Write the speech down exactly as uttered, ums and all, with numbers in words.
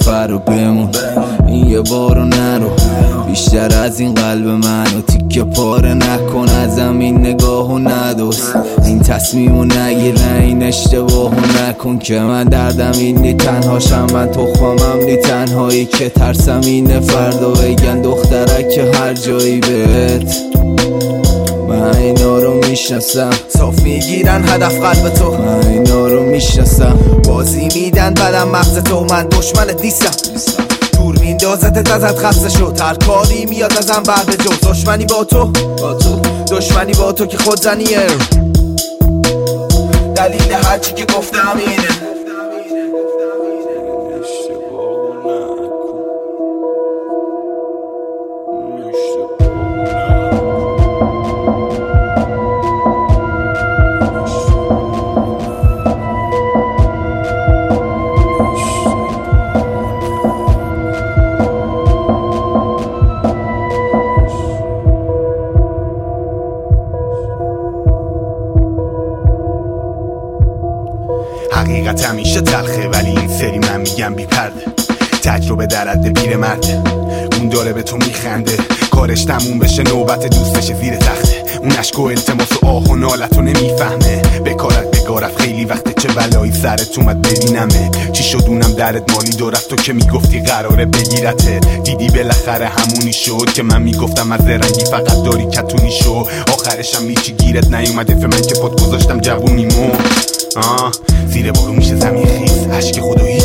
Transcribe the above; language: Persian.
نفر رو بمون، این یه بارو نرو، بیشتر از این قلب منو تیکه پاره نکن، ازم این نگاهو ندوز، این تصمیمو نگیر، این اشتباهو نکن که من دردم اینی تنهاشم، من تخمم نی تنهایی که ترسم اینه فردا بگن دخترک هر جایی بهت. من اینا رو میشناسم، صاف میگیرن هدف قلب تو، من اینا رو میشناسم، بازی میدن بدم مغز تو، من دشمنت نیستم، دور میندازت ازت خسته شد، هر کاری میاد ازم بعد جو، دشمنی با تو با تو دشمنی با تو که خودزنیه، دلیل هرچی که گفتم اینه. حقیقت همیشه تلخه ولی این سری من میگم بی پرده، تجربه در حد پیر مرده، اون داره به تو میخنده، کارش تموم بشه نوبت دوستش زیر تخته، اون عشق و التماس و آه و نالتو نمیفهمه، بکارت بگارت خیلی وقته چه بلایی سرت اومد ببینمه، چی شد اونم درت مالی دو رفت تو که میگفتی قراره بگیرته، دیدی بالاخره همونی شد که من میگفتم از رنگی فقط داری کتونی شو، آخرشم هیچی گیرت نیومده فمن که پات گذاشتم جوونیمو، آه زیر بارو میشه زمین خیز، عشق خدا هیچ